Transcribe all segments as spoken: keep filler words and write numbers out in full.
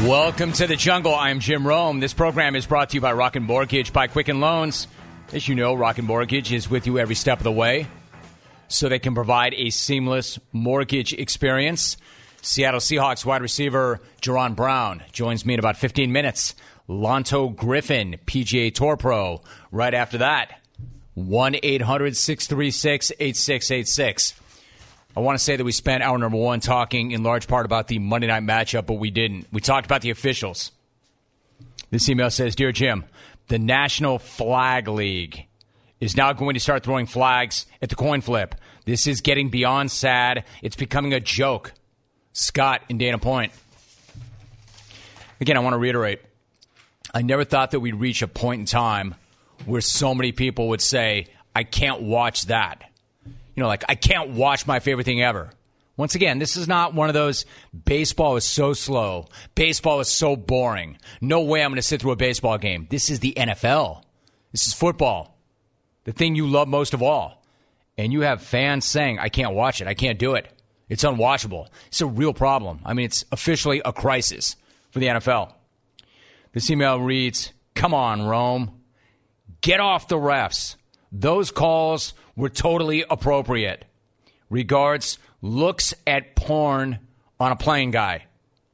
Welcome to the jungle. I'm Jim Rome. This program is brought to you by Rocket Mortgage by Quicken Loans. As you know, Rocket Mortgage is with you every step of the way so they can provide a seamless mortgage experience. Seattle Seahawks wide receiver Jaron Brown joins me in about fifteen minutes. Lonto Griffin, P G A Tour Pro. Right after that, one eight hundred six three six eight six eight six. I want to say that we spent hour number one talking in large part about the Monday night matchup, but we didn't. We talked about the officials. This email says, Dear Jim, the National Flag League is now going to start throwing flags at the coin flip. This is getting beyond sad. It's becoming a joke. Scott in Dana Point. Again, I want to reiterate, I never thought that we'd reach a point in time where so many people would say, I can't watch that. You know, like, I can't watch my favorite thing ever. Once again, this is not one of those, baseball is so slow. Baseball is so boring. No way I'm going to sit through a baseball game. This is the N F L. This is football. The thing you love most of all. And you have fans saying, I can't watch it. I can't do it. It's unwatchable. It's a real problem. I mean, it's officially a crisis for the N F L. This email reads, Come on, Rome. Get off the refs. Those calls were totally appropriate. Regards, looks at porn on a plane guy.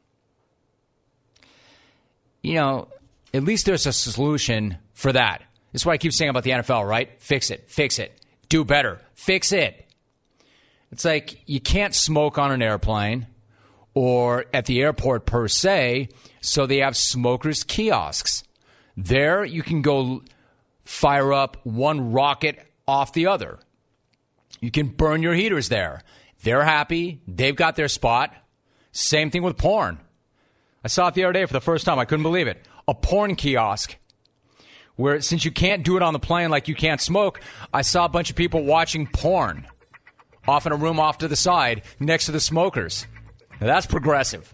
You know, at least there's a solution for that. This is what I keep saying about the N F L, right? Fix it. Fix it. Do better. Fix it. It's like you can't smoke on an airplane or at the airport per se, so they have smokers' kiosks. There you can go fire up one rocket off the other. You can burn your heaters there. They're happy. They've got their spot. Same thing with porn. I saw it the other day for the first time. I couldn't believe it. A porn kiosk where, since you can't do it on the plane like you can't smoke, I saw a bunch of people watching porn off in a room off to the side next to the smokers. Now, that's progressive.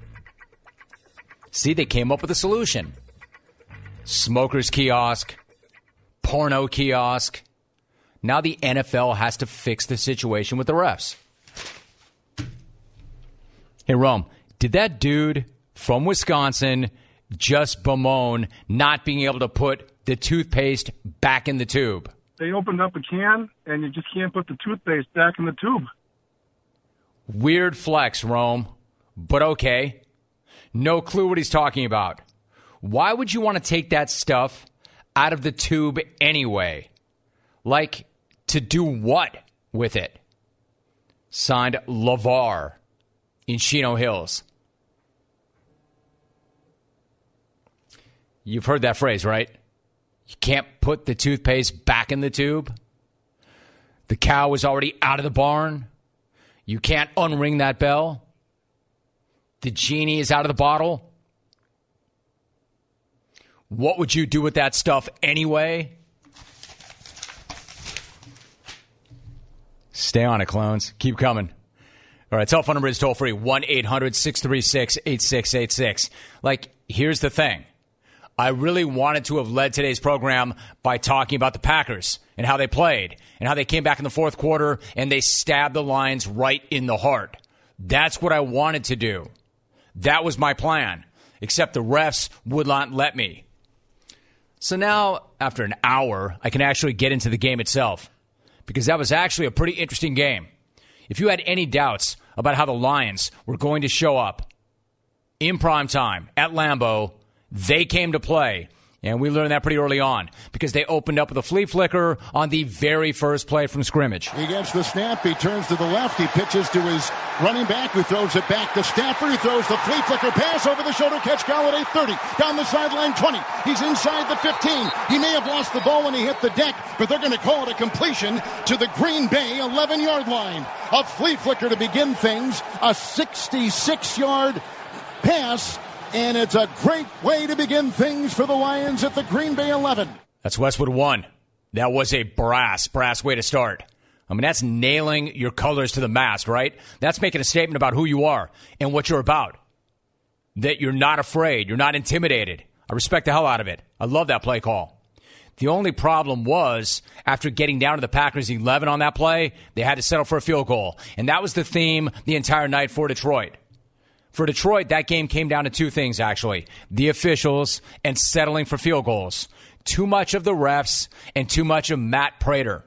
See, they came up with a solution. Smokers kiosk, porno kiosk. Now the N F L has to fix the situation with the refs. Hey, Rome, did that dude from Wisconsin just bemoan not being able to put the toothpaste back in the tube? They opened up a can, and you just can't put the toothpaste back in the tube. Weird flex, Rome, but okay. No clue what he's talking about. Why would you want to take that stuff out of the tube anyway? Like, to do what with it? Signed, LeVar in Chino Hills. You've heard that phrase, right? You can't put the toothpaste back in the tube. The cow is already out of the barn. You can't unring that bell. The genie is out of the bottle. What would you do with that stuff anyway? Stay on it, clones. Keep coming. All right, telephone number is toll free, one eight hundred six three six eight six eight six. Like, here's the thing. I really wanted to have led today's program by talking about the Packers and how they played and how they came back in the fourth quarter and they stabbed the Lions right in the heart. That's what I wanted to do. That was my plan, except the refs would not let me. So now, after an hour, I can actually get into the game itself, because that was actually a pretty interesting game. If you had any doubts about how the Lions were going to show up in prime time at Lambeau, they came to play. And we learned that pretty early on because they opened up with a flea flicker on the very first play from scrimmage. He gets the snap. He turns to the left. He pitches to his running back who throws it back to Stafford. He throws the flea flicker pass over the shoulder catch. Galladay thirty. Down the sideline twenty. He's inside the fifteen. He may have lost the ball when he hit the deck, but they're going to call it a completion to the Green Bay eleven-yard line. A flea flicker to begin things. A sixty-six-yard pass. And it's a great way to begin things for the Lions at the Green Bay eleven. That's Westwood one. That was a brass, brass way to start. I mean, that's nailing your colors to the mast, right? That's making a statement about who you are and what you're about. That you're not afraid. You're not intimidated. I respect the hell out of it. I love that play call. The only problem was, after getting down to the Packers eleven on that play, they had to settle for a field goal. And that was the theme the entire night for Detroit. For Detroit, that game came down to two things, actually. The officials and settling for field goals. Too much of the refs and too much of Matt Prater.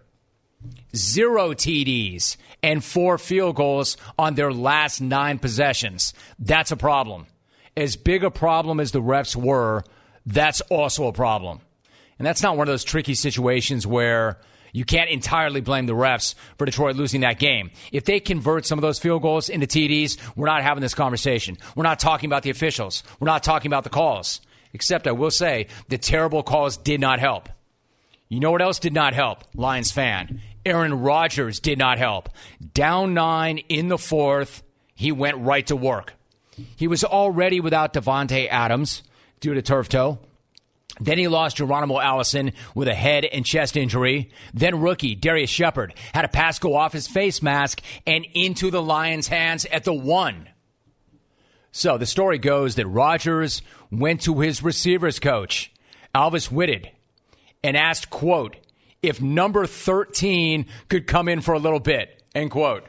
Zero T Ds and four field goals on their last nine possessions. That's a problem. As big a problem as the refs were, that's also a problem. And that's not one of those tricky situations where you can't entirely blame the refs for Detroit losing that game. If they convert some of those field goals into T Ds, we're not having this conversation. We're not talking about the officials. We're not talking about the calls. Except I will say the terrible calls did not help. You know what else did not help, Lions fan? Aaron Rodgers did not help. Down nine in the fourth, he went right to work. He was already without Devontae Adams due to turf toe. Then he lost Geronimo Allison with a head and chest injury. Then rookie Darius Shepard had a pass go off his face mask and into the Lions' hands at the one. So the story goes that Rodgers went to his receivers coach, Alvis Whitted, and asked, quote, if number thirteen could come in for a little bit, end quote.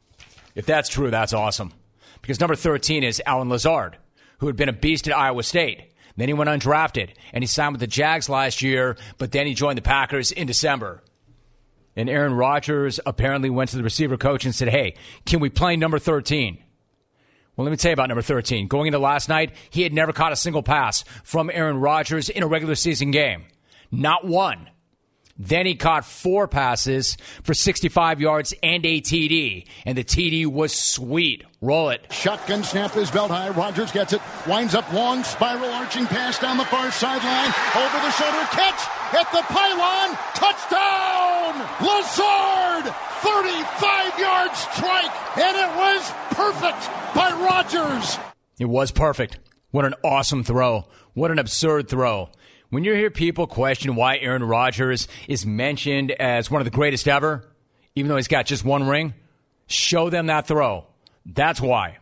If that's true, that's awesome. Because number thirteen is Allen Lazard, who had been a beast at Iowa State. Then he went undrafted, and he signed with the Jags last year, but then he joined the Packers in December. And Aaron Rodgers apparently went to the receiver coach and said, hey, can we play number thirteen? Well, let me tell you about number thirteen. Going into last night, he had never caught a single pass from Aaron Rodgers in a regular season game. Not one. Then he caught four passes for sixty-five yards and a T D. And the T D was sweet. Roll it. Shotgun snap is belt high. Rodgers gets it. Winds up long, spiral arching pass down the far sideline. Over the shoulder catch at the pylon. Touchdown! Lazard! thirty-five yard strike. And it was perfect by Rodgers. It was perfect. What an awesome throw. What an absurd throw. When you hear people question why Aaron Rodgers is mentioned as one of the greatest ever, even though he's got just one ring, show them that throw. That's why.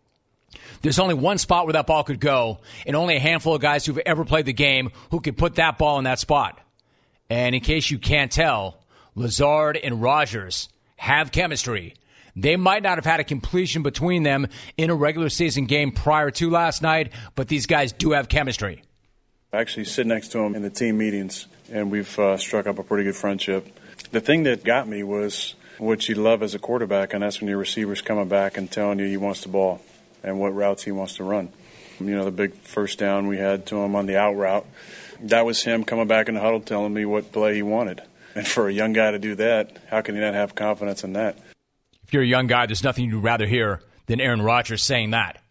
There's only one spot where that ball could go, and only a handful of guys who've ever played the game who could put that ball in that spot. And in case you can't tell, Lazard and Rodgers have chemistry. They might not have had a completion between them in a regular season game prior to last night, but these guys do have chemistry. I actually sit next to him in the team meetings, and we've uh, struck up a pretty good friendship. The thing that got me was what you love as a quarterback, and that's when your receiver's coming back and telling you he wants the ball and what routes he wants to run. You know, the big first down we had to him on the out route, that was him coming back in the huddle telling me what play he wanted. And for a young guy to do that, how can you not have confidence in that? If you're a young guy, there's nothing you'd rather hear than Aaron Rodgers saying that.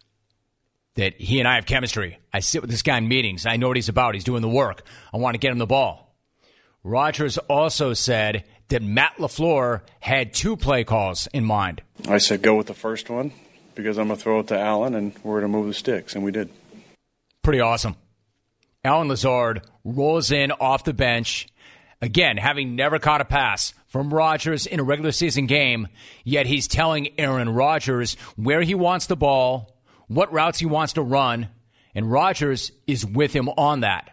That he and I have chemistry. I sit with this guy in meetings. I know what he's about. He's doing the work. I want to get him the ball. Rodgers also said that Matt LaFleur had two play calls in mind. I said go with the first one because I'm going to throw it to Allen and we're going to move the sticks, and we did. Pretty awesome. Allen Lazard rolls in off the bench, again, having never caught a pass from Rodgers in a regular season game, yet he's telling Aaron Rodgers where he wants the ball, what routes he wants to run, and Rodgers is with him on that.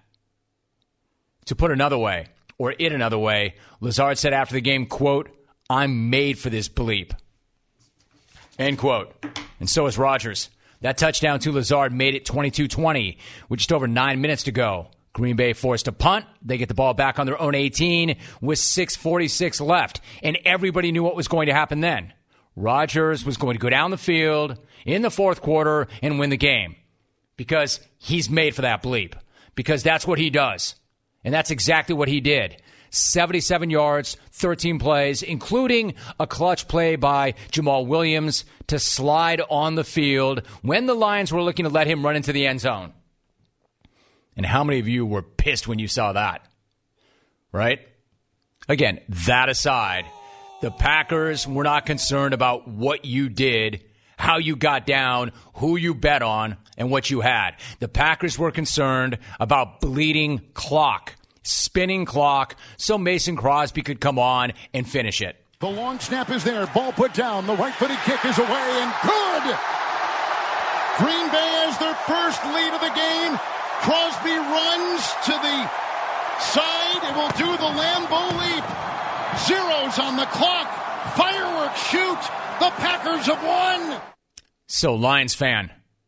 To put another way, or it another way, Lazard said after the game, quote, I'm made for this bleep. End quote. And so is Rodgers. That touchdown to Lazard made it twenty-two twenty with just over nine minutes to go. Green Bay forced a punt. They get the ball back on their own eighteen with six forty-six left. And everybody knew what was going to happen then. Rodgers was going to go down the field in the fourth quarter and win the game. Because he's made for that bleep. Because that's what he does. And that's exactly what he did. seventy-seven yards, thirteen plays, including a clutch play by Jamal Williams to slide on the field when the Lions were looking to let him run into the end zone. And how many of you were pissed when you saw that? Right? Again, that aside, the Packers were not concerned about what you did, how you got down, who you bet on, and what you had. The Packers were concerned about bleeding clock, spinning clock, so Mason Crosby could come on and finish it. The long snap is there. Ball put down. The right-footed kick is away and good. Green Bay has their first lead of the game. Crosby runs to the side. It will do the Lambeau leap. Zeros on the clock. Fireworks shoot. The Packers have won. So, Lions fan,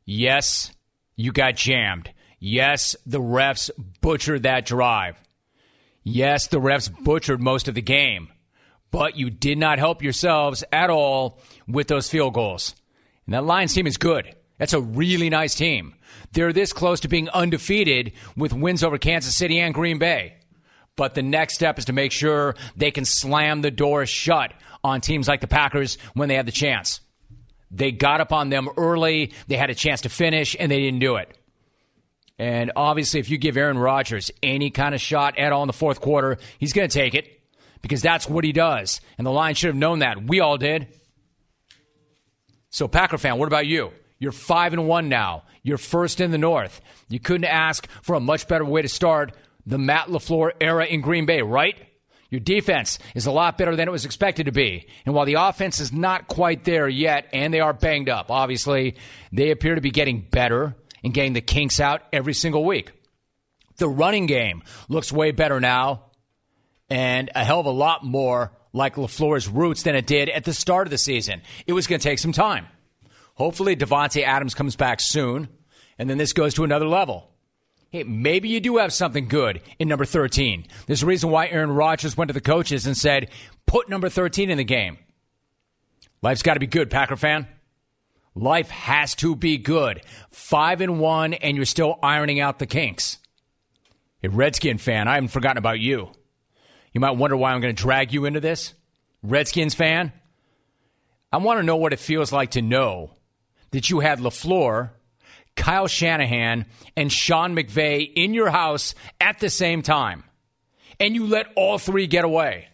Yes, you got jammed. Yes, the refs butchered that drive. Yes, the refs butchered most of the game. But you did not help yourselves at all with those field goals. And that Lions team is good. That's a really nice team. They're this close to being undefeated with wins over Kansas City and Green Bay. But the next step is to make sure they can slam the door shut on teams like the Packers when they have the chance. They got up on them early. They had a chance to finish, and they didn't do it. And obviously, if you give Aaron Rodgers any kind of shot at all in the fourth quarter, he's going to take it because that's what he does. And the Lions should have known that. We all did. So, Packer fan, what about you? You're five and one now. You're first in the North. You couldn't ask for a much better way to start the Matt LaFleur era in Green Bay, right? Your defense is a lot better than it was expected to be. And while the offense is not quite there yet, and they are banged up, obviously, they appear to be getting better and getting the kinks out every single week. The running game looks way better now and a hell of a lot more like LaFleur's roots than it did at the start of the season. It was going to take some time. Hopefully, Davante Adams comes back soon, and then this goes to another level. Hey, maybe you do have something good in number thirteen. There's a reason why Aaron Rodgers went to the coaches and said, put number thirteen in the game. Life's got to be good, Packer fan. Life has to be good. Five and one, and you're still ironing out the kinks. Hey, Redskin fan, I haven't forgotten about you. You might wonder why I'm going to drag you into this. Redskins fan, I want to know what it feels like to know that you had LaFleur, Kyle Shanahan, and Sean McVay in your house at the same time. And you let all three get away.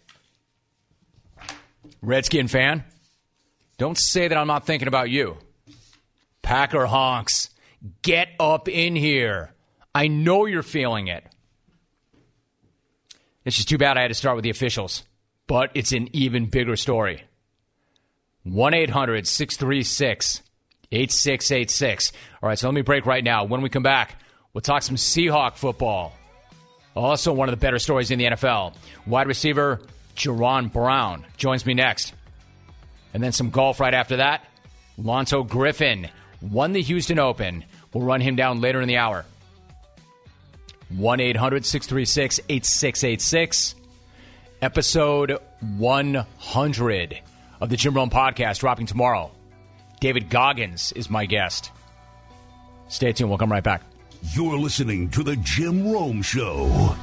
Redskin fan, don't say that I'm not thinking about you. Packer honks, get up in here. I know you're feeling it. It's just too bad I had to start with the officials. But it's an even bigger story. one eight hundred six three six eight six eight six. All right, so let me break right now. When we come back, we'll talk some Seahawk football. Also, one of the better stories in the N F L. Wide receiver Jaron Brown joins me next. And then some golf right after that. Lonzo Griffin won the Houston Open. We'll run him down later in the hour. one eight hundred six three six eight six eight six. Episode one hundred of the Jim Rome Podcast dropping tomorrow. David Goggins is my guest. Stay tuned. We'll come right back. You're listening to the Jim Rome Show.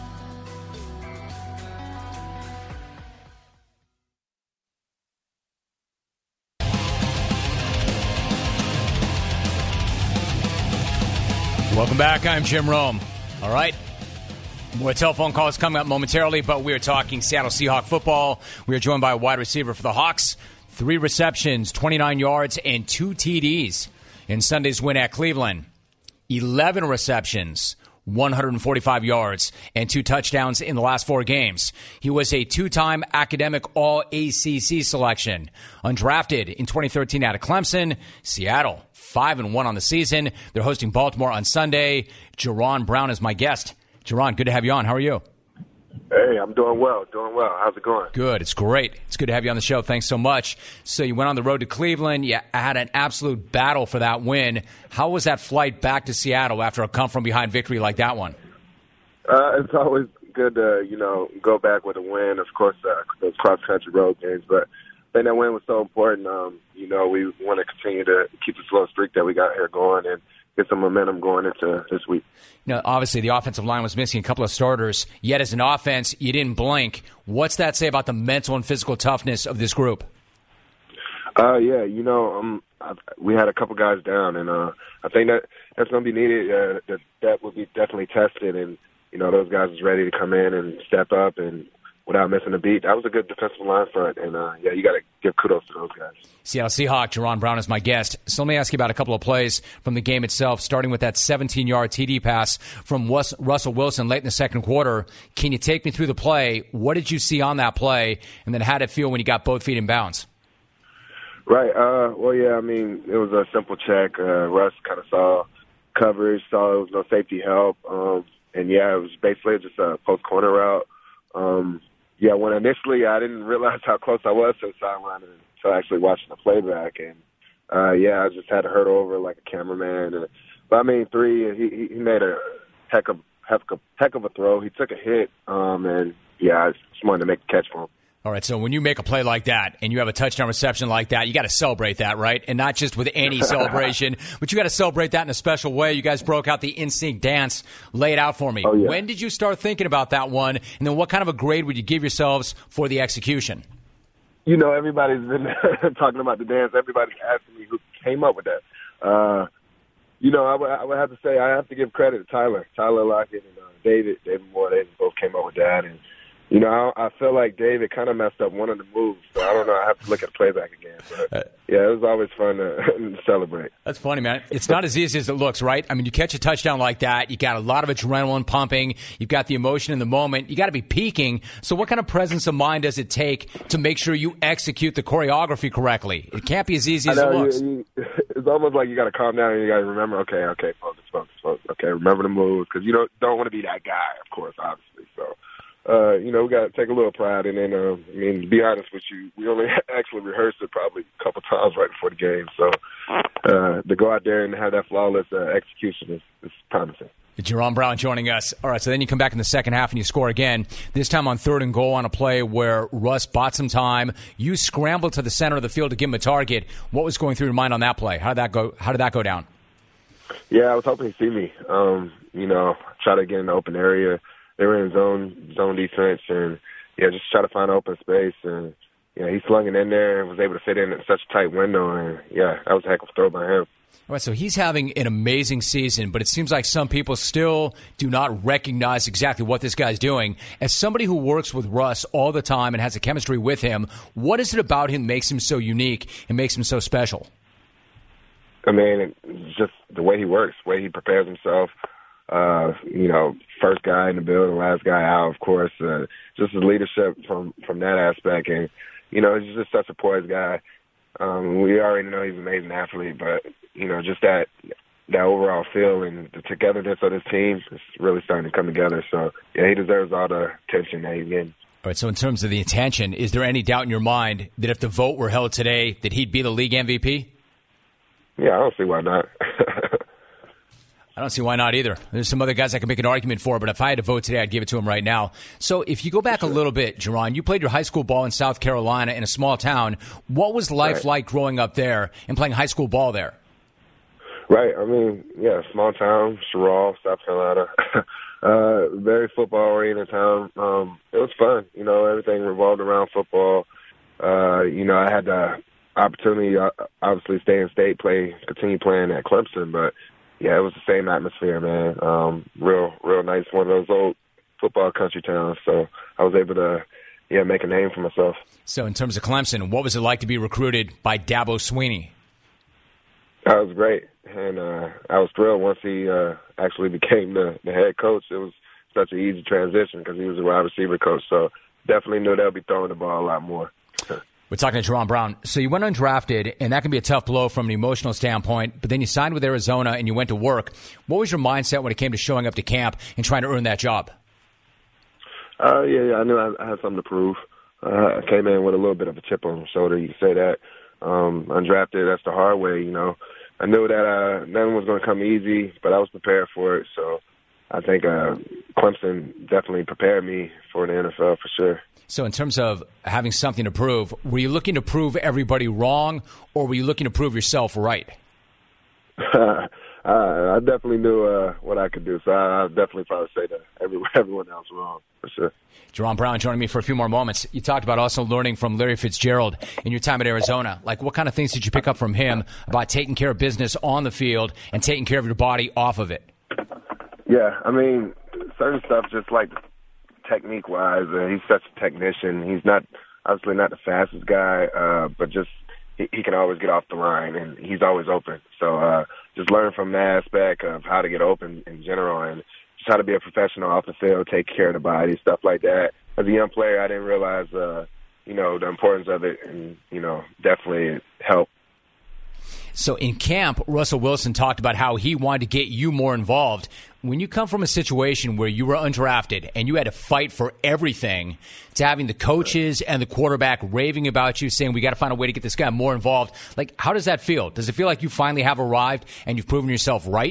Welcome back. I'm Jim Rome. All right. More telephone calls coming up momentarily, but we are talking Seattle Seahawks football. We are joined by a wide receiver for the Hawks. Three receptions, twenty-nine yards, and two T Ds in Sunday's win at Cleveland. eleven receptions, one hundred forty-five yards, and two touchdowns in the last four games. He was a two-time academic All-A C C selection. Undrafted in twenty thirteen out of Clemson. Seattle, five and one on the season. They're hosting Baltimore on Sunday. Jaron Brown is my guest. Jaron, good to have you on. How are you? Hey, I'm doing well, doing well. How's it going? Good. It's great. It's good to have you on the show. Thanks so much. So you went on the road to Cleveland. You had an absolute battle for that win. How was that flight back to Seattle after a come-from-behind victory like that one? Uh, it's always good to, you know, go back with a win. Of course, uh, those cross-country road games, but I think that win was so important. Um, you know, we want to continue to keep the slow streak that we got here going and get some momentum going into this week. You know, obviously, the offensive line was missing a couple of starters, yet as an offense, you didn't blink. What's that say about the mental and physical toughness of this group? Uh, yeah, you know, um, I, we had a couple guys down, and uh, I think that that's going to be needed. Uh, that that will be definitely tested, and, you know, those guys is ready to come in and step up and without missing a beat. That was a good defensive line front, and, uh, yeah, you got to give kudos to those guys. Seattle Seahawk, Jaron Brown is my guest. So let me ask you about a couple of plays from the game itself, starting with that seventeen-yard T D pass from Russell Wilson late in the second quarter. Can you take me through the play? What did you see on that play, and then how did it feel when you got both feet in bounds? Right. Uh, well, yeah, I mean, it was a simple check. Uh, Russ kind of saw coverage, saw there was no safety help, um, and, yeah, it was basically just a post-corner route. Um, yeah, when initially I didn't realize how close I was to the sideline until actually watching the playback. And, uh, yeah, I just had to hurdle over like a cameraman. And, but I mean, three, he he made a heck of heck of heck of a throw. He took a hit, um, and yeah, I just wanted to make the catch for him. All right, so when you make a play like that and you have a touchdown reception like that, you got to celebrate that, right? And not just with any celebration, but you got to celebrate that in a special way. You guys broke out the In Sync dance. Lay it out for me. Oh, yeah. When did you start thinking about that one? And then what kind of a grade would you give yourselves for the execution? You know, everybody's been talking about the dance. Everybody's asking me who came up with that. Uh, you know, I would, I would have to say I have to give credit to Tyler. Tyler Lockett and uh, David. David Moore, they both came up with that. And you know, I, I feel like David kind of messed up one of the moves. So I don't know. I have to look at the playback again. But, yeah, it was always fun to, to celebrate. That's funny, man. It's not as easy as it looks, right? I mean, you catch a touchdown like that. You got a lot of adrenaline pumping. You've got the emotion in the moment. You got to be peaking. So what kind of presence of mind does it take to make sure you execute the choreography correctly? It can't be as easy as I know, it looks. You, you, it's almost like you got to calm down and you got to remember, okay, okay, focus, focus, focus. Okay, remember the moves because you don't, don't want to be that guy, of course, obviously. So. Uh, you know, we got to take a little pride in it. Uh, I mean, to be honest with you, we only actually rehearsed it probably a couple times right before the game. So uh, to go out there and have that flawless uh, execution is, is promising. Jerron Brown joining us. All right, so then you come back in the second half and you score again, this time on third and goal on a play where Russ bought some time. You scrambled to the center of the field to give him a target. What was going through your mind on that play? How did that go, How did that go down? Yeah, I was hoping he'd see me. Um, you know, try to get in the open area. They were in zone zone defense, and yeah, just try to find open space. And yeah, he slung it in there and was able to fit in at such a tight window. And yeah, that was a heck of a throw by him. All right, so he's having an amazing season, but it seems like some people still do not recognize exactly what this guy's doing. As somebody who works with Russ all the time and has a chemistry with him, what is it about him that makes him so unique and makes him so special? I mean, it's just the way he works, the way he prepares himself. Uh, you know, first guy in the building, last guy out, of course. Uh, just his leadership from, from that aspect. And, you know, he's just such a poised guy. Um, we already know he's an amazing athlete, but, you know, just that that overall feel and the togetherness of this team is really starting to come together. So, yeah, he deserves all the attention that he's getting. All right, so in terms of the attention, is there any doubt in your mind that if the vote were held today that he'd be the league M V P? Yeah, I don't see why not. I don't see why not either. There's some other guys I can make an argument for, but if I had to vote today, I'd give it to him right now. So if you go back a little bit, Jerron, you played your high school ball in South Carolina in a small town. What was life right. like growing up there and playing high school ball there? Right. I mean, yeah, small town, Sherrall, South Carolina. uh, very football-oriented town. Um, it was fun. You know, everything revolved around football. Uh, you know, I had the opportunity, uh, obviously, stay in state, play, continue playing at Clemson, but yeah, it was the same atmosphere, man. Um, real, real nice. One of those old football country towns. So I was able to, yeah, make a name for myself. So in terms of Clemson, what was it like to be recruited by Dabo Swinney? That was great. And uh, I was thrilled once he uh, actually became the, the head coach. It was such an easy transition because he was a wide receiver coach. So definitely knew they'll be throwing the ball a lot more. We're talking to Jerron Brown. So you went undrafted, and that can be a tough blow from an emotional standpoint, but then you signed with Arizona and you went to work. What was your mindset when it came to showing up to camp and trying to earn that job? Uh, yeah, yeah, I knew I, I had something to prove. Uh, I came in with a little bit of a chip on my shoulder, you could say that. Um, undrafted, that's the hard way, you know. I knew that uh, nothing was going to come easy, but I was prepared for it. So I think uh, Clemson definitely prepared me for the N F L for sure. So in terms of having something to prove, were you looking to prove everybody wrong, or were you looking to prove yourself right? uh, I definitely knew uh, what I could do, so I I'd definitely probably say that everyone, everyone else wrong, for sure. Jerron Brown joining me for a few more moments. You talked about also learning from Larry Fitzgerald in your time at Arizona. Like, what kind of things did you pick up from him about taking care of business on the field and taking care of your body off of it? Yeah, I mean, certain stuff just like – technique-wise, uh, he's such a technician. He's not, obviously not the fastest guy, uh, but just he, he can always get off the line, and he's always open. So uh, just learn from that aspect of how to get open in general and just how to be a professional off the field, take care of the body, stuff like that. As a young player, I didn't realize, uh, you know, the importance of it, and, you know, definitely helped. So in camp, Russell Wilson talked about how he wanted to get you more involved. When you come from a situation where you were undrafted and you had to fight for everything, to having the coaches and the quarterback raving about you, saying we got to find a way to get this guy more involved, like, how does that feel? Does it feel like you finally have arrived and you've proven yourself right?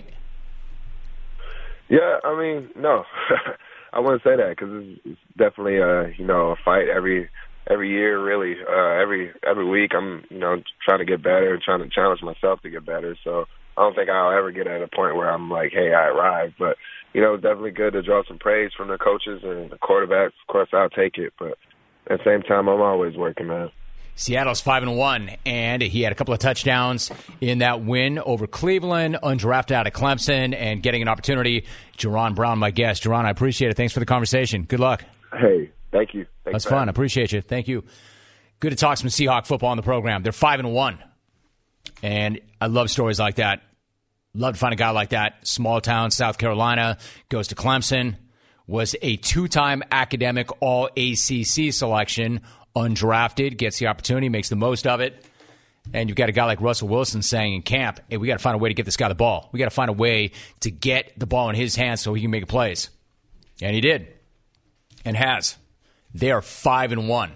Yeah, I mean, no, I wouldn't say that because it's, it's definitely a you know a fight every every year, really. Uh, every every week, I'm you know trying to get better and trying to challenge myself to get better. So I don't think I'll ever get at a point where I'm like, hey, I arrived. But you know, it's definitely good to draw some praise from the coaches and the quarterbacks. Of course, I'll take it, but at the same time, I'm always working, man. Seattle's five and one, and he had a couple of touchdowns in that win over Cleveland, undrafted out of Clemson, and getting an opportunity. Jaron Brown, my guest. Jaron, I appreciate it. Thanks for the conversation. Good luck. Hey, thank you. Thanks That's fun. I appreciate you. Thank you. Good to talk some Seahawk football on the program. They're five and one, and I love stories like that. Love to find a guy like that. Small town, South Carolina, goes to Clemson, was a two-time academic all A C C selection, undrafted, gets the opportunity, makes the most of it. And you've got a guy like Russell Wilson saying in camp, hey, we got to find a way to get this guy the ball. We got to find a way to get the ball in his hands so he can make plays. And he did. And has. They are five and one.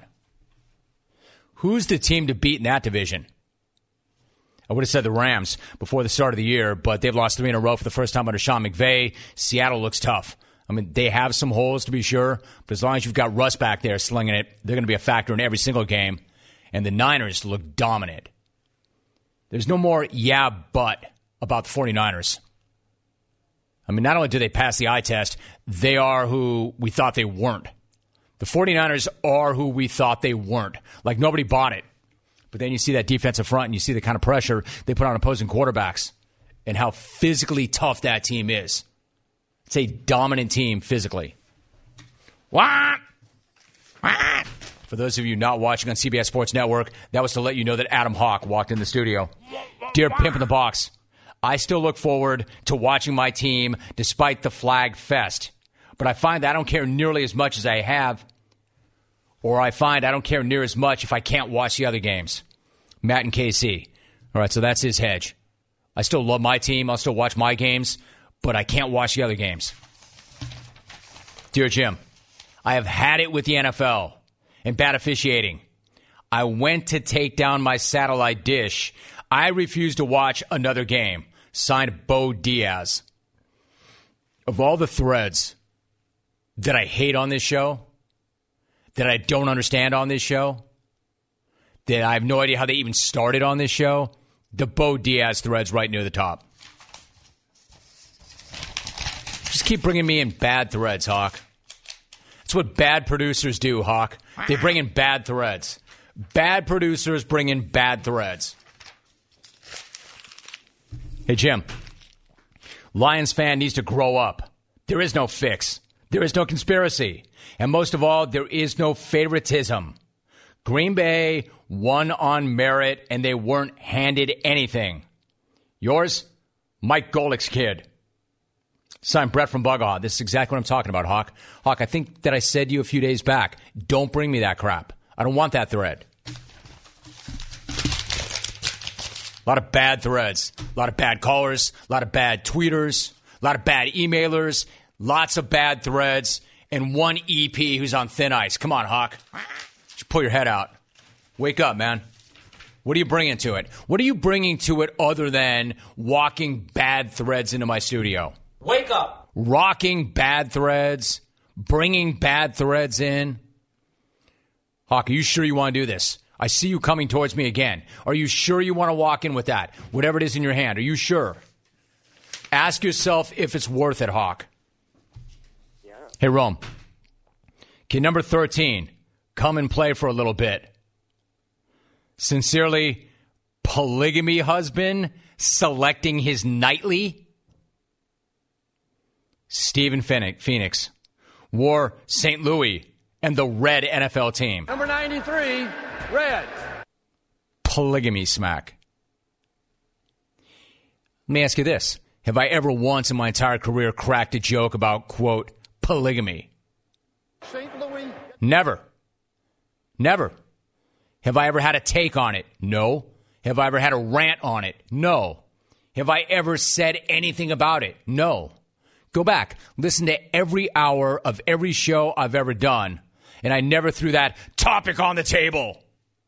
Who's the team to beat in that division? I would have said the Rams before the start of the year, but they've lost three in a row for the first time under Sean McVay. Seattle looks tough. I mean, they have some holes to be sure, but as long as you've got Russ back there slinging it, they're going to be a factor in every single game. And the Niners look dominant. There's no more yeah, but about the 49ers. I mean, not only do they pass the eye test, they are who we thought they weren't. The 49ers are who we thought they weren't. Like, nobody bought it. But then you see that defensive front and you see the kind of pressure they put on opposing quarterbacks and how physically tough that team is. It's a dominant team physically. What? What? For those of you not watching on C B S Sports Network, that was to let you know that Adam Hawk walked in the studio. Dear Pimp in the Box, I still look forward to watching my team despite the flag fest. But I find that I don't care nearly as much as I have, or I find I don't care near as much if I can't watch the other games. Matt and K C. All right, so that's his hedge. I still love my team. I'll still watch my games, but I can't watch the other games. Dear Jim, I have had it with the N F L and bad officiating. I went to take down my satellite dish. I refuse to watch another game. Signed, Bo Diaz. Of all the threads that I hate on this show, that I don't understand on this show, that I have no idea how they even started on this show, the Bo Diaz thread's right near the top. Just keep bringing me in bad threads, Hawk. That's what bad producers do, Hawk. They bring in bad threads. Bad producers bring in bad threads. Hey, Jim. Lions fan needs to grow up. There is no fix. There is no conspiracy. And most of all, there is no favoritism. Green Bay won on merit, and they weren't handed anything. Yours, Mike Golick's kid. Signed, Brett from Bugaw. This is exactly what I'm talking about, Hawk. Hawk, I think that I said to you a few days back, don't bring me that crap. I don't want that thread. A lot of bad threads. A lot of bad callers. A lot of bad tweeters. A lot of bad emailers. Lots of bad threads. And one E P who's on thin ice. Come on, Hawk. Just pull your head out. Wake up, man. What are you bringing to it? What are you bringing to it other than walking bad threads into my studio? Wake up. Rocking bad threads. Bringing bad threads in. Hawk, are you sure you want to do this? I see you coming towards me again. Are you sure you want to walk in with that? Whatever it is in your hand. Are you sure? Ask yourself if it's worth it, Hawk. Yeah. Hey, Rome. Can number thirteen come and play for a little bit? Sincerely, polygamy husband selecting his nightly? Steven Phoenix wore Saint Louis and the red N F L team. Number ninety-three, red. Polygamy smack. Let me ask you this. Have I ever once in my entire career cracked a joke about, quote, polygamy? Saint Louis. Never. Never. Have I ever had a take on it? No. Have I ever had a rant on it? No. Have I ever said anything about it? No. Go back. Listen to every hour of every show I've ever done, and I never threw that topic on the table.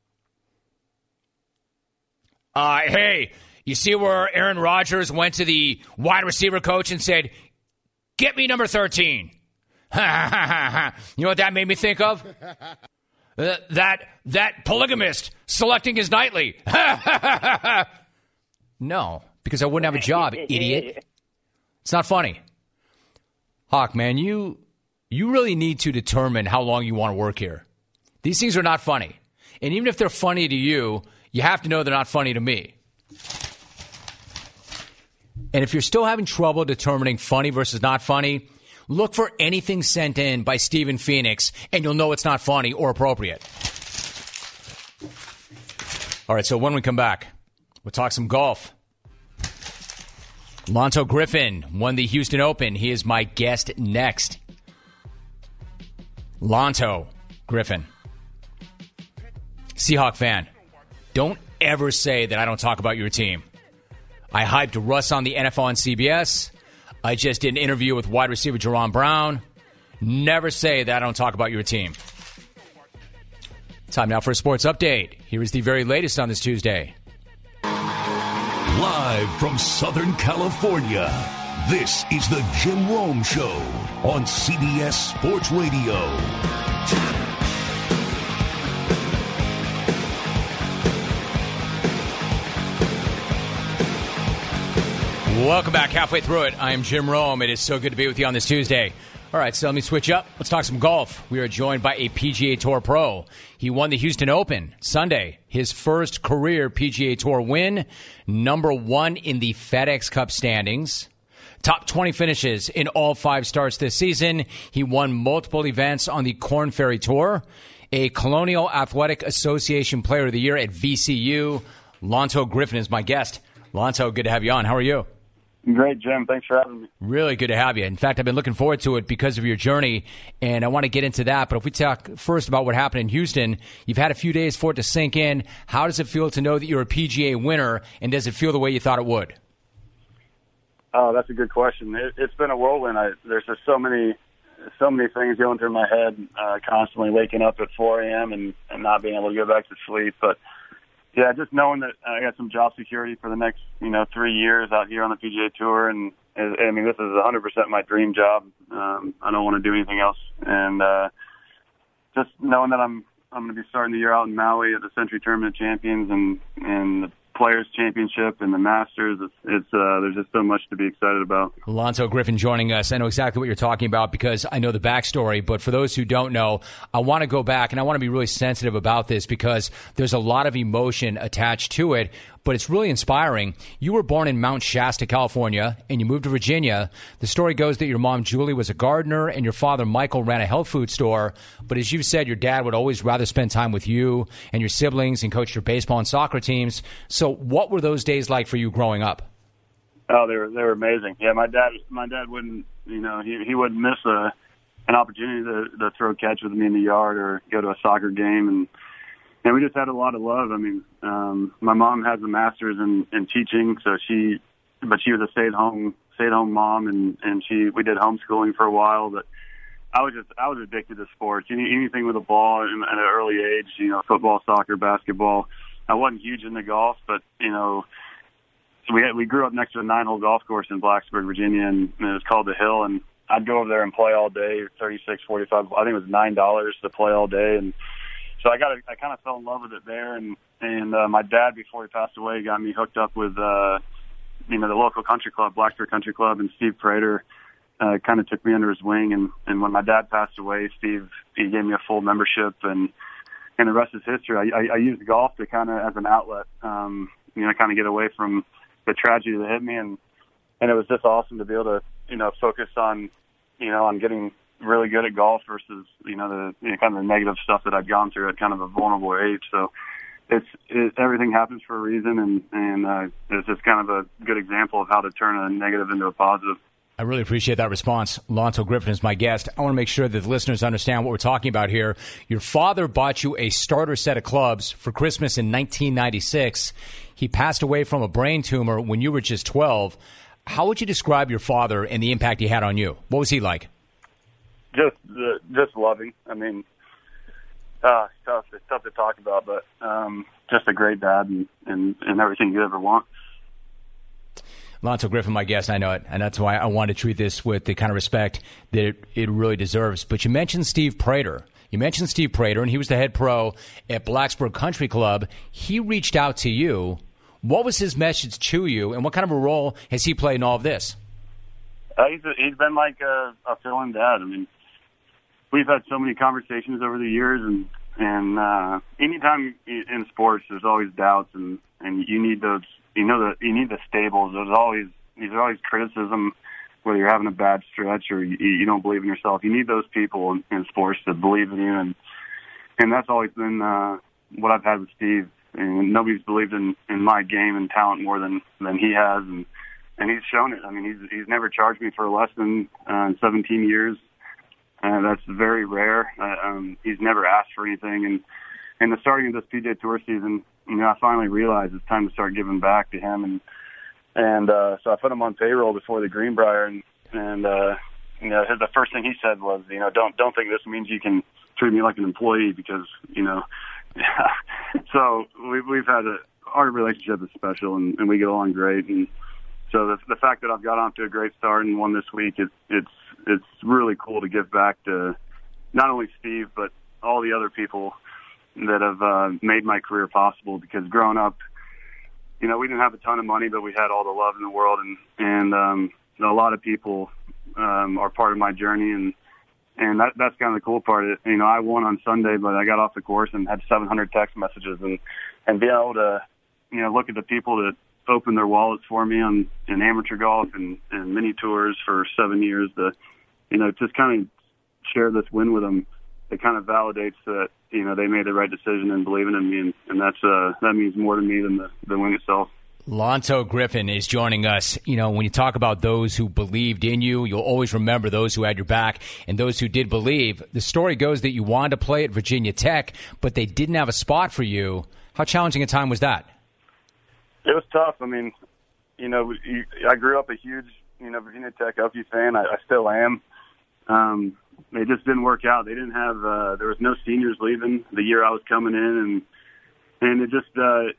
Uh, hey, you see where Aaron Rodgers went to the wide receiver coach and said, get me number thirteen. You know what that made me think of? Uh, that that polygamist selecting his nightly. No, because I wouldn't have a job, idiot. It's not funny. Hawk, man, you you really need to determine how long you want to work here. These things are not funny. And even if they're funny to you, you have to know they're not funny to me. And if you're still having trouble determining funny versus not funny, look for anything sent in by Steven Phoenix, and you'll know it's not funny or appropriate. All right, so when we come back, we'll talk some golf. Lonto Griffin won the Houston Open. He is my guest next. Lonto Griffin. Seahawk fan, don't ever say that I don't talk about your team. I hyped Russ on the N F L on C B S. I just did an interview with wide receiver Jerron Brown. Never say that I don't talk about your team. Time now for a sports update. Here is the very latest on this Tuesday. Live from Southern California, this is the Jim Rome Show on C B S Sports Radio. Welcome back. Halfway through it, I am Jim Rome. It is so good to be with you on this Tuesday. All right, so let me switch up. Let's talk some golf. We are joined by a P G A Tour pro. He won the Houston Open Sunday, his first career P G A Tour win, number one in the FedEx Cup standings. Top twenty finishes in all five starts this season. He won multiple events on the Korn Ferry Tour. A Colonial Athletic Association Player of the Year at V C U. Lonto Griffin is my guest. Lonto, good to have you on. How are you? Great, Jim. Thanks for having me. Really good to have you. In fact, I've been looking forward to it because of your journey, and I want to get into that. But if we talk first about what happened in Houston, you've had a few days for it to sink in. How does it feel to know that you're a P G A winner, and does it feel the way you thought it would? Oh, that's a good question. It, it's been a whirlwind. I, there's just so many so many things going through my head, uh, constantly waking up at four a.m. And, and not being able to go back to sleep. But yeah, just knowing that I got some job security for the next, you know, three years out here on the P G A Tour, and I mean, this is one hundred percent my dream job. Um, I don't want to do anything else, and uh, just knowing that I'm I'm going to be starting the year out in Maui at the Century Tournament of Champions and and the Players Championship and the Masters. It's, it's uh, there's just so much to be excited about. Lonto Griffin joining us. I know exactly what you're talking about because I know the backstory, but for those who don't know, I want to go back and I want to be really sensitive about this because there's a lot of emotion attached to it, but it's really inspiring. You were born in Mount Shasta, California, and you moved to Virginia. The story goes that your mom, Julie, was a gardener and your father, Michael, ran a health food store. But as you said, your dad would always rather spend time with you and your siblings and coach your baseball and soccer teams. So what were those days like for you growing up? Oh, they were they were amazing. Yeah, my dad my dad wouldn't you know he he wouldn't miss a an opportunity to, to throw a catch with me in the yard or go to a soccer game, and and we just had a lot of love. I mean, um, my mom has a master's in, in teaching, so she but she was a stay at home stay at home mom, and and she we did homeschooling for a while, but I was just I was addicted to sports. Anything with a ball in, at an early age, you know, football, soccer, basketball. I wasn't huge into golf, but you know, so we had, we grew up next to a nine-hole golf course in Blacksburg, Virginia, and, and it was called The Hill. And I'd go over there and play all day, thirty-six, forty-five. I think it was nine dollars to play all day, and so I got a, I kind of fell in love with it there. And and uh, my dad, before he passed away, got me hooked up with uh, you know the local country club, Blacksburg Country Club, and Steve Prater uh, kind of took me under his wing. And and when my dad passed away, Steve he gave me a full membership and. And the rest is history. I, I, I used golf to kind of as an outlet, um, you know, kind of get away from the tragedy that hit me, and and it was just awesome to be able to, you know, focus on, you know, on getting really good at golf versus, you know, the you know, kind of the negative stuff that I'd gone through at kind of a vulnerable age. So it's it, everything happens for a reason, and and uh, it's just kind of a good example of how to turn a negative into a positive. I really appreciate that response. Lonto Griffin is my guest. I want to make sure that the listeners understand what we're talking about here. Your father bought you a starter set of clubs for Christmas in nineteen ninety-six. He passed away from a brain tumor when you were just twelve. How would you describe your father and the impact he had on you? What was he like? Just, uh, just loving. I mean, uh, it's tough. It's tough to talk about, but um, just a great dad and, and, and everything you ever want. Lonto Griffin, my guest, I know it, and that's why I want to treat this with the kind of respect that it, it really deserves. But you mentioned Steve Prater. You mentioned Steve Prater, and he was the head pro at Blacksburg Country Club. He reached out to you. What was his message to you, and what kind of a role has he played in all of this? Uh, he's, a, he's been like a, a fill-in dad. I mean, we've had so many conversations over the years, and and uh, anytime in sports, there's always doubts, and, and you need those. You know that you need the stables. There's always there's always criticism, whether you're having a bad stretch or you, you don't believe in yourself. You need those people in, in sports to believe in you, and and that's always been uh, what I've had with Steve. And nobody's believed in, in my game and talent more than, than he has, and and he's shown it. I mean, he's he's never charged me for less than uh, seventeen years. Uh, that's very rare. Uh, um, he's never asked for anything, and and the starting of this P G A Tour season, you know, I finally realized it's time to start giving back to him, and and uh, so I put him on payroll before the Greenbrier, and and uh, you know, his, the first thing he said was, you know, don't don't think this means you can treat me like an employee, because you know, so we've we've had a our relationship is special, and, and we get along great, and so the the fact that I've got off to a great start and won this week, it, it's it's really cool to give back to not only Steve but all the other people that have uh, made my career possible, because growing up, you know, we didn't have a ton of money, but we had all the love in the world, and, and um, you know, a lot of people um, are part of my journey, and and that, that's kind of the cool part. You know, I won on Sunday, but I got off the course and had seven hundred text messages, and, and being able to, you know, look at the people that opened their wallets for me on in amateur golf and, and mini tours for seven years, to, you know, just kind of share this win with them. It kind of validates that, you know, they made the right decision and believing in me, and, and that's uh, that means more to me than the, the win itself. Lonto Griffin is joining us. You know, when you talk about those who believed in you, you'll always remember those who had your back and those who did believe. The story goes that you wanted to play at Virginia Tech, but they didn't have a spot for you. How challenging a time was that? It was tough. I mean, you know, I grew up a huge, you know, Virginia Tech Hokie fan. I, I still am. Um, They just didn't work out. They didn't have, uh, there was no seniors leaving the year I was coming in, and and it just, uh,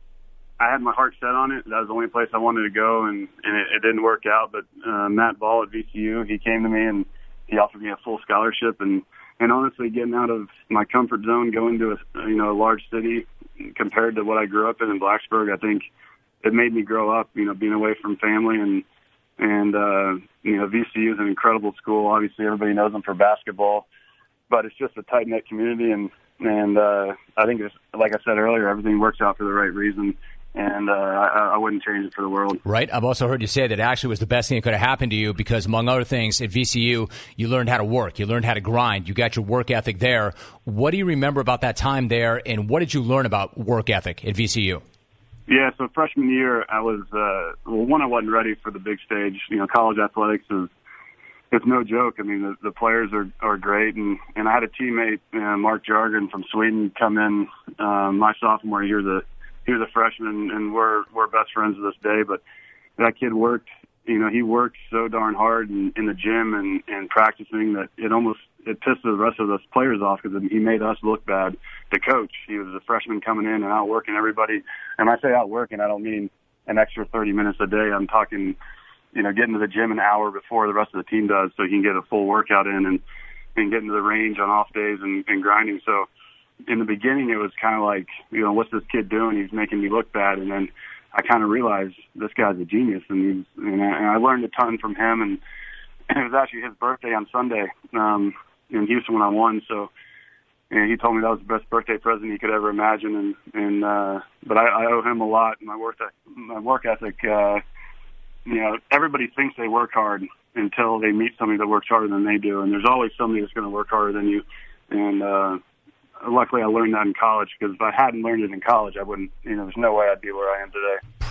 I had my heart set on it. That was the only place I wanted to go, and, and it, it didn't work out. But uh, Matt Ball at V C U, he came to me and he offered me a full scholarship, and, and honestly, getting out of my comfort zone, going to a, you know, a large city compared to what I grew up in in Blacksburg, I think it made me grow up, you know, being away from family, and And, uh, you know, V C U is an incredible school. Obviously, everybody knows them for basketball, but it's just a tight-knit community. And, and uh, I think, it's, like I said earlier, everything works out for the right reason. And uh, I, I wouldn't change it for the world. Right. I've also heard you say that actually was the best thing that could have happened to you, because, among other things, at V C U, you learned how to work. You learned how to grind. You got your work ethic there. What do you remember about that time there, and what did you learn about work ethic at V C U? Yeah, so freshman year, I was, uh, well, one, I wasn't ready for the big stage. You know, college athletics is, it's no joke. I mean, the, the players are, are great. And, and I had a teammate, uh, Mark Jargon from Sweden, come in, um, my sophomore year. He was a, he was a freshman, and we're, we're best friends to this day. But that kid worked, you know, he worked so darn hard in, in the gym and, and practicing that it almost, it pissed the rest of us players off, because he made us look bad. The coach, he was a freshman coming in and outworking everybody. And I say outworking, I don't mean an extra thirty minutes a day. I'm talking, you know, getting to the gym an hour before the rest of the team does, so he can get a full workout in, and, and get into the range on off days and, and grinding. So in the beginning, it was kind of like, you know, what's this kid doing? He's making me look bad. And then I kind of realized this guy's a genius, and he's, and I, and I learned a ton from him. And, and it was actually his birthday on Sunday um, in Houston when I won. So, and he told me that was the best birthday present he could ever imagine. And, and uh, but I, I owe him a lot. My work, my work ethic. Uh, you know, everybody thinks they work hard until they meet somebody that works harder than they do. And there's always somebody that's going to work harder than you. And uh, luckily, I learned that in college, because if I hadn't learned it in college, I wouldn't. You know, there's no way I'd be where I am today.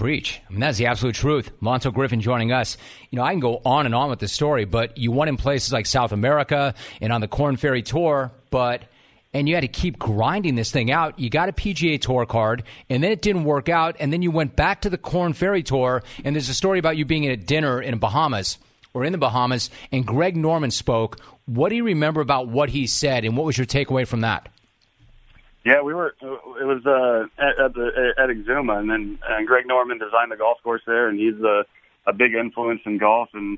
Preach. I mean, that's the absolute truth. Lonto Griffin joining us. You know, I can go on and on with this story, but you won in places like South America and on the Korn Ferry Tour, but and you had to keep grinding this thing out. You got a P G A Tour card, and then it didn't work out, and then you went back to the Korn Ferry Tour, and there's a story about you being at a dinner in Bahamas, or in the Bahamas, and Greg Norman spoke. What do you remember about what he said, and what was your takeaway from that? Yeah, we were. It was uh, at, at the at Exuma, and then and Greg Norman designed the golf course there, and he's a, a big influence in golf. And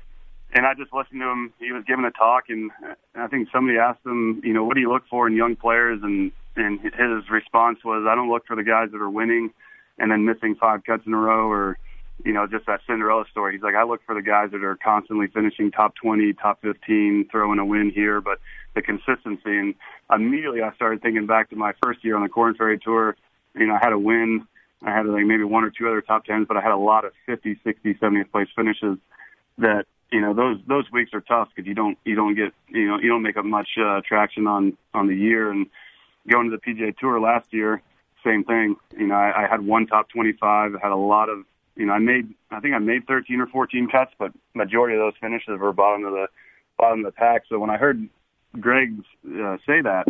and I just listened to him. He was giving a talk, and I think somebody asked him, you know, what do you look for in young players? And and his response was, I don't look for the guys that are winning and then missing five cuts in a row, or you know, just that Cinderella story. He's like, I look for the guys that are constantly finishing top twenty, top fifteen, throwing a win here, but the consistency. And immediately I started thinking back to my first year on the Korn Ferry Tour. You know, I had a win. I had like maybe one or two other top tens, but I had a lot of fifty, sixty, seventieth place finishes that, you know, those, those weeks are tough because you don't, you don't get, you know, you don't make up much uh, traction on, on the year. And going to the P G A Tour last year, same thing. You know, I, I had one top twenty-five, I had a lot of, you know, I made, I think I made thirteen or fourteen cuts, but majority of those finishes were bottom of the, bottom of the pack. So when I heard Greg uh, say that,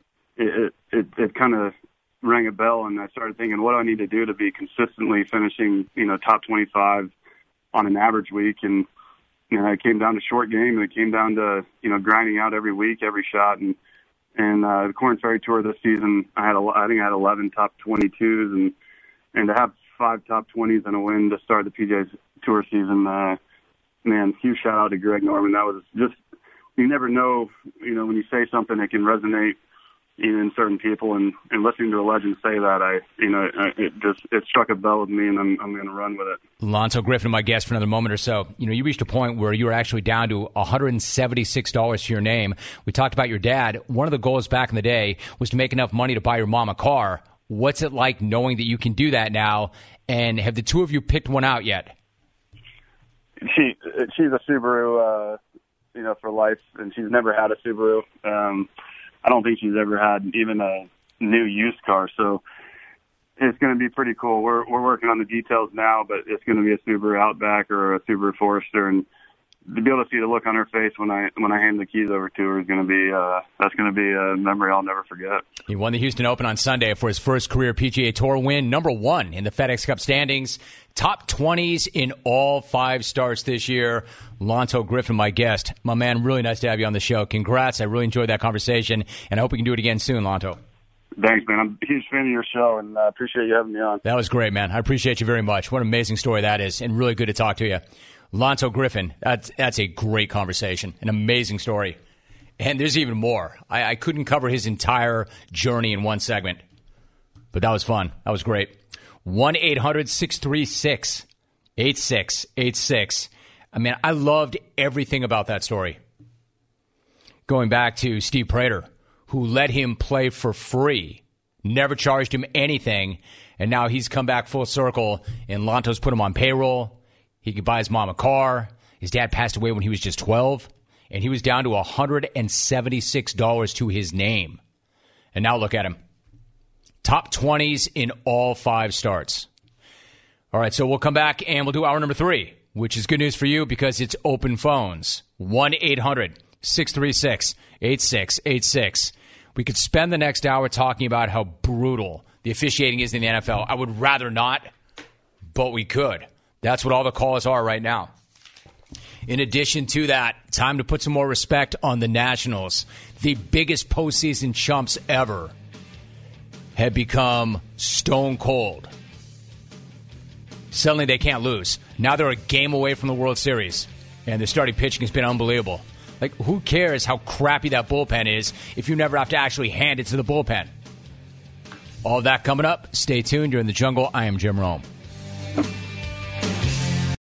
it it, it kind of rang a bell, and I started thinking, what do I need to do to be consistently finishing, you know, top twenty-five on an average week? And you know, it came down to short game, and it came down to, you know, grinding out every week, every shot. And and uh, the Korn Ferry Tour this season, I had a, I think I had eleven top twenty-twos, and and to have five top twenties and a win to start the P G A Tour season, uh, man, huge shout out to Greg Norman. That was just, you never know, you know, when you say something, it can resonate in certain people, and, and listening to a legend say that, I, you know, it just, it struck a bell with me, and I'm, I'm going to run with it. Lonto Griffin, my guest for another moment or so. You know, you reached a point where you were actually down to one hundred seventy-six dollars to your name. We talked about your dad. One of the goals back in the day was to make enough money to buy your mom a car. What's it like knowing that you can do that now? And have the two of you picked one out yet? She, she's a Subaru, uh, you know, for life, and she's never had a Subaru. Um, I don't think she's ever had even a new used car, so it's going to be pretty cool. We're we're working on the details now, but it's going to be a Subaru Outback or a Subaru Forester, and to be able to see the look on her face when I when I hand the keys over to her is going to be uh, that's going to be a memory I'll never forget. He won the Houston Open on Sunday for his first career P G A Tour win, number one in the FedEx Cup standings, top twenties in all five starts this year. Lonto Griffin, my guest. My man, really nice to have you on the show. Congrats. I really enjoyed that conversation, and I hope we can do it again soon, Lonto. Thanks, man. I'm a huge fan of your show, and I uh, appreciate you having me on. That was great, man. I appreciate you very much. What an amazing story that is, and really good to talk to you. Lonto Griffin, that's, that's a great conversation, an amazing story. And there's even more. I, I couldn't cover his entire journey in one segment, but that was fun. That was great. one eight hundred six three six eight six eight six. I mean, I loved everything about that story. Going back to Steve Prater, who let him play for free, never charged him anything, and now he's come back full circle, and Lonto's put him on payroll. He could buy his mom a car. His dad passed away when he was just twelve, and he was down to one hundred seventy-six dollars to his name. And now look at him. Top twenties in all five starts. All right, so we'll come back and we'll do hour number three, which is good news for you because it's open phones. one eight hundred six three six eight six eight six. We could spend the next hour talking about how brutal the officiating is in the N F L. I would rather not, but we could. That's what all the calls are right now. In addition to that, time to put some more respect on the Nationals. The biggest postseason chumps ever have become stone cold. Suddenly they can't lose. Now they're a game away from the World Series, and their starting pitching has been unbelievable. Like, who cares how crappy that bullpen is if you never have to actually hand it to the bullpen? All that coming up. Stay tuned. You're in the jungle. I am Jim Rome.